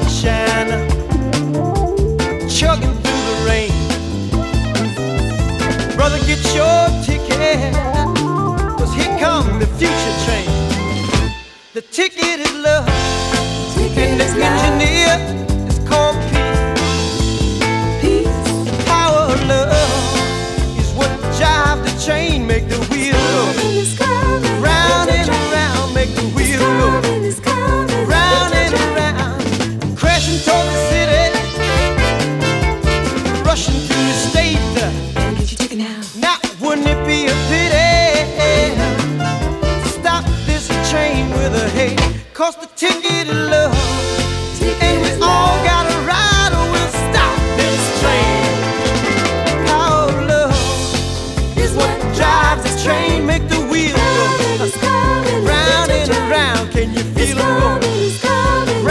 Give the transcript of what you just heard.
sunshine, chugging through the rain. Brother, get your ticket, 'cause here come the future train. The ticket